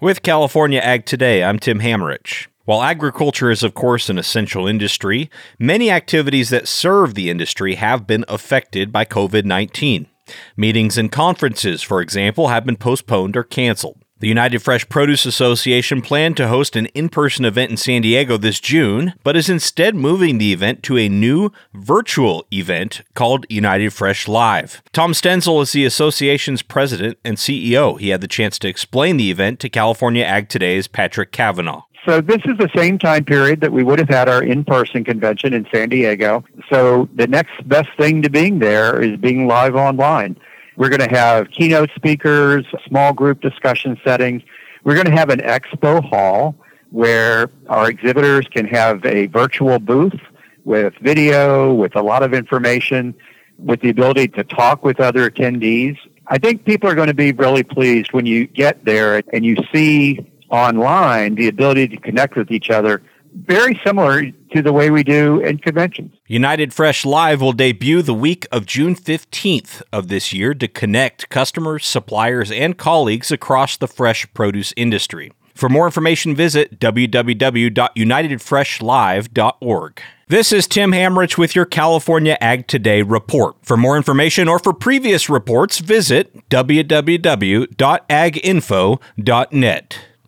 With California Ag Today, I'm Tim Hammerich. While agriculture is, of course, an essential industry, many activities that serve the industry have been affected by COVID-19. Meetings and conferences, for example, have been postponed or canceled. The United Fresh Produce Association planned to host an in-person event in San Diego this June, but is instead moving the event to a new virtual event called United Fresh Live. Tom Stenzel is the association's president and CEO. He had the chance to explain the event to California Ag Today's Patrick Cavanaugh. So this is the same time period that we would have had our in-person convention in San Diego. So the next best thing to being there is being live online. We're going to have keynote speakers, small group discussion settings. We're going to have an expo hall where our exhibitors can have a virtual booth with video, with a lot of information, with the ability to talk with other attendees. I think people are going to be really pleased when you get there and you see online the ability to connect with each other, very similar to the way we do in conventions. United Fresh Live will debut the week of June 15th of this year to connect customers, suppliers, and colleagues across the fresh produce industry. For more information, visit www.unitedfreshlive.org. This is Tim Hammerich with your California Ag Today report. For more information or for previous reports, visit www.aginfo.net.